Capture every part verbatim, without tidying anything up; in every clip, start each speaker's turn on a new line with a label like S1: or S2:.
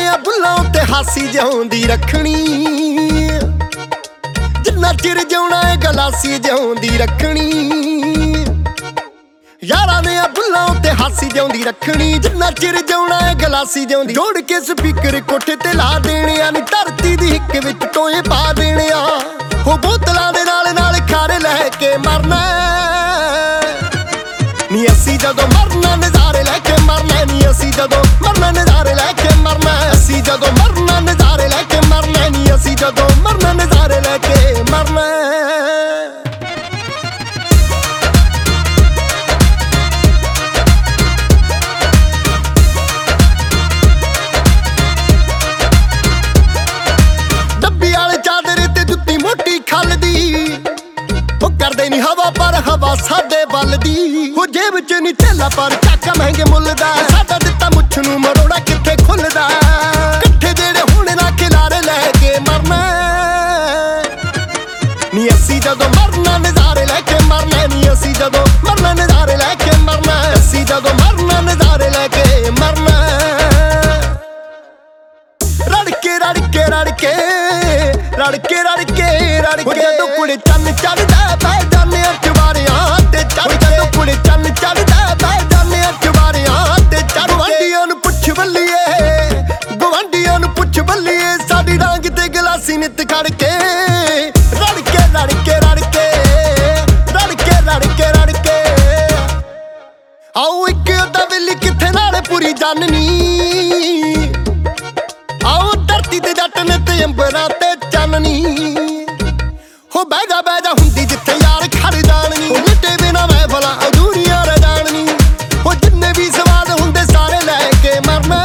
S1: ਆ ਬੁੱਲਾਂ ਉੱਤੇ ਹਾਸੀ ਜਿਉਂਦੀ ਰੱਖਣੀ, ਜਿੰਨਾ ਚਿਰ ਜਿਉਣਾ ਏ ਗਲਾਸੀ ਜਿਉਂਦੀ ਰੱਖਣੀ। ਯਾਰਾਂ ਨੇ ਆ ਬੁੱਲਾਂ ਉੱਤੇ ਹਾਸੀ ਜਿਉਂਦੀ ਰੱਖਣੀ, ਜਿੰਨਾ ਚਿਰ ਜਿਉਣਾ ਏ ਗਲਾਸੀ ਜਿਉਂਦੀ। ਜੋੜ ਕੇ ਸਪੀਕਰ ਕੋਠੇ ਤੇ ਲਾ ਦੇਣੇ ਆ, ਨੀ ਧਰਤੀ ਦੀ ਹਿੱਕ ਵਿੱਚ ਟੋਏ ਪਾ ਦੇਣੇ ਆ। ਹੋ ਬੋਤਲਾਂ ਦੇ ਨਾਲ ਨਾਲ ਖਾਰੇ ਲੈ ਕੇ ਮਰਨਾ ਨੀ ਅਸੀਂ ਜਦੋਂ ਮਰਨਾ, ਨਜ਼ਾਰੇ ਲੈ ਕੇ ਮਰਨਾ ਨੀ ਅਸੀਂ ਜਦੋਂ ਮਰਨਾ, ਨਜ਼ਾਰੇ ਲੈ ਕੇ ਮਰਨਾ। ਅਸੀਂ ਜਦੋਂ ਮਰਨਾ, ਨਜ਼ਾਰੇ ਲੈ ਕੇ ਮਰਨਾ ਨੀ ਅਸੀਂ ਜਦੋਂ ਮਰਨਾ, ਨਜ਼ਾਰੇ ਲੈ ਕੇ ਮਰਨਾ। ਡੱਬੀ ਵਾਲੇ ਚਾਦਰ ਤੇ ਜੁੱਤੀ ਮੋਟੀ ਖੱਲ ਦੀ, ਉਹ ਕਰਦੇ ਨੀ ਹਵਾ ਪਰ ਹਵਾ ਸਾਡੇ ਵੱਲ ਦੀ। ਉਹ ਜੇਬ ਚ ਨੀ ਥੈਲਾ ਪਰ ਚਾਕਾ ਮਹਿੰਗੇ ਮੁੱਲ ਦਾ, ਸਾਡਾ ਦਿੱਤਾ ਮੁੱਛ ਨੂੰ ਮਰੋੜਾ ਕਿੱਥੇ ਖੁੱਲਦਾ। ਇਕੱਠੇ ਜਿਹੜੇ ਹੁਣ ਨਾ ਖਿਲਾਰੇ ਲੈ ਕੇ ਮਰਨਾ ਨੀ ਅਸੀਂ ਜਦੋਂ ਮਰਨਾ, ਨਜ਼ਾਰੇ ਲੈ ਕੇ ਮਰਨਾ ਨੀ ਅਸੀਂ ਜਦੋਂ ਮਰਨਾ, ਨਜ਼ਾਰੇ ਲੈ ਕੇ ਮਰਨਾ। ਅਸੀਂ ਜਦੋਂ ਮਰਨਾ, ਨਜ਼ਾਰੇ ਲੈ ਕੇ ਮਰਨਾ। ਰੜ ਕੇ ਰੜ ਕੇ ਰੜ ਕੇ ਰੜ ਕੇ ਰੜ ਕੇ ਰੜ ਕੇ ਜਦੋਂ ਕੁੜੇ ਚੰਨ ਚੜਦਾ ਬਹਿ ਜਾਂਦੇ ਆ ਚੁਬਾਰਿਆਂ ਤੇ ਚੜ ਕੇ। ਜਦੋਂ ਕੁੜੇ ਚੰਨ ਚੜਦਾ ਬਹਿ ਜਾਂਦੇ ਆ ਚੁਬਾਰਿਆਂ ਤੇ ਚੜ ਕੇ। ਗਵਾਂਢੀਆਂ ਨੂੰ ਪੁੱਛ ਬੱਲੀਏ, ਗਵਾਂਢੀਆਂ ਨੂੰ ਪੁੱਛ ਬੱਲੀਏ, ਸਾਡੀ ਡਾਂਗ ਤੇ ਗਲਾਸੀ ਨਿੱਤ ਖੜ ਕੇ। ਰੜ ਕੇ ਰੜ ਕੇ ਰੜ ਕੇ ਰੜ ਕੇ ਰੜ ਕੇ ਰੜ ਕੇ ਆਓ ਇੱਕ ਅੱਧਾ ਵੇਲੀ ਕਿੱਥੇ ਨਾਲੇ ਪੂਰੀ ਜਾਨਨੀ। ਆਓ ਧਰਤੀ ਤੇ ਜੱਟ ਨੇ ਤੇ ਅੰਬਰਾਂ ਤੇ ਚਾਨਣੀ। ਹੋ ਬਹਿ ਜਾ ਬਹਿ ਜਾ ਹੁੰਦੀ ਜਿੱਥੇ ਯਾਰ ਖੜ ਜਾਣਨੀ, ਲੁੱਟੇ ਬਿਨਾ ਮਹਿਫਲਾਂ ਅਧੂਰੀਆਂ ਰਹਿ ਜਾਣਨੀ। ਉਹ ਜਿੰਨੇ ਵੀ ਸਵਾਦ ਹੁੰਦੇ ਸਾਰੇ ਲੈ ਕੇ ਮਰਨਾ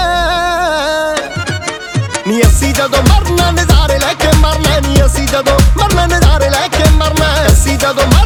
S1: ਨੀ ਅਸੀਂ ਜਦੋਂ ਮਰਨਾ, ਨਜ਼ਾਰੇ ਲੈ ਕੇ ਮਰਨਾ ਨੀ ਅਸੀਂ ਜਦੋਂ ਮਰਨਾ, ਨਜ਼ਾਰੇ ਲੈ ਕੇ ਮਰਨਾ। ਅਸੀਂ ਜਦੋਂ